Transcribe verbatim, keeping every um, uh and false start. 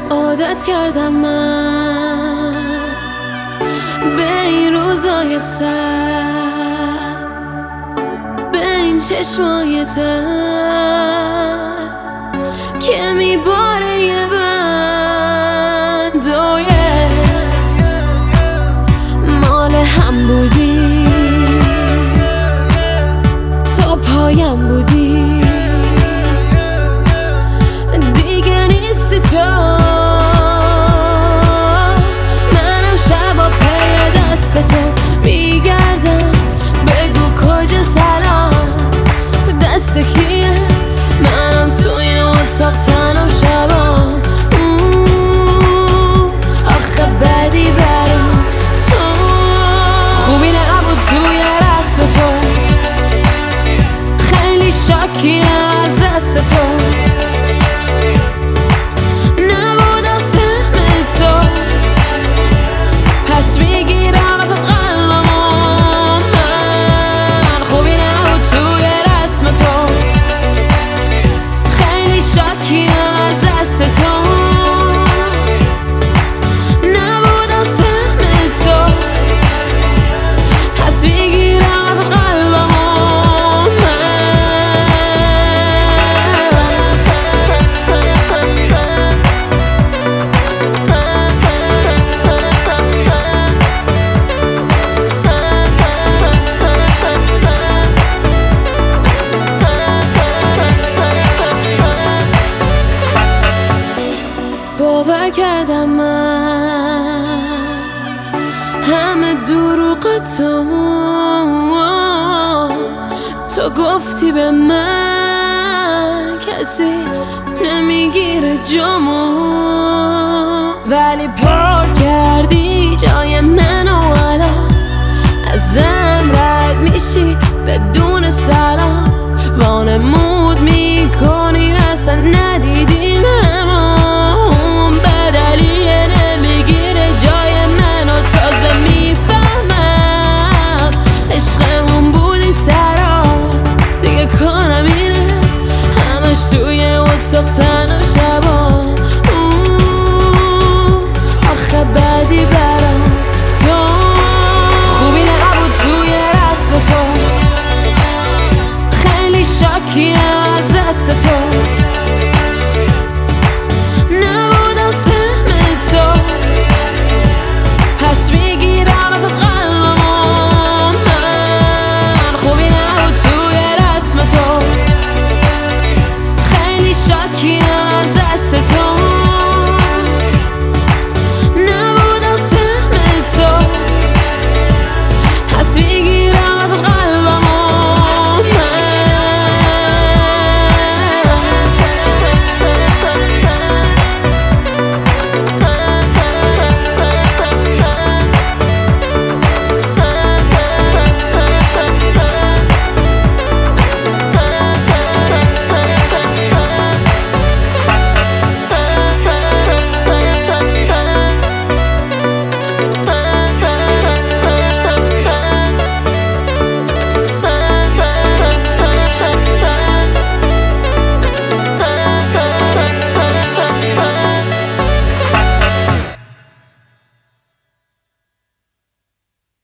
عادت کردم من به این روزای سر، به این چشمای تر که میباره یه بندای مال هم بودی، تا پایم بودی، دیگه نیستی تو. منم شبا پی دست تو میگردم، بگو کجا سلام، تو دست کیه؟ منم توی اتاق تنم شبام، آخه بدی برام تو. خوبی نبود توی رسم تو، خیلی شاکیم از دست تو، نبودم سهم تو، پس میگیرم ازت قلبمو من. خوبی نبود توی رسم تو، خیلی شاکیم از دست تو، نبودم سهم تو، پس میگیرم ازت قلبمو باور کردم من همه دروغ تو، تو گفتی به من کسی نمیگیره جامو، ولی پر کردی جای منو، الان ازم رد میشی بدون سلام، وانمود میکنی اصلا نه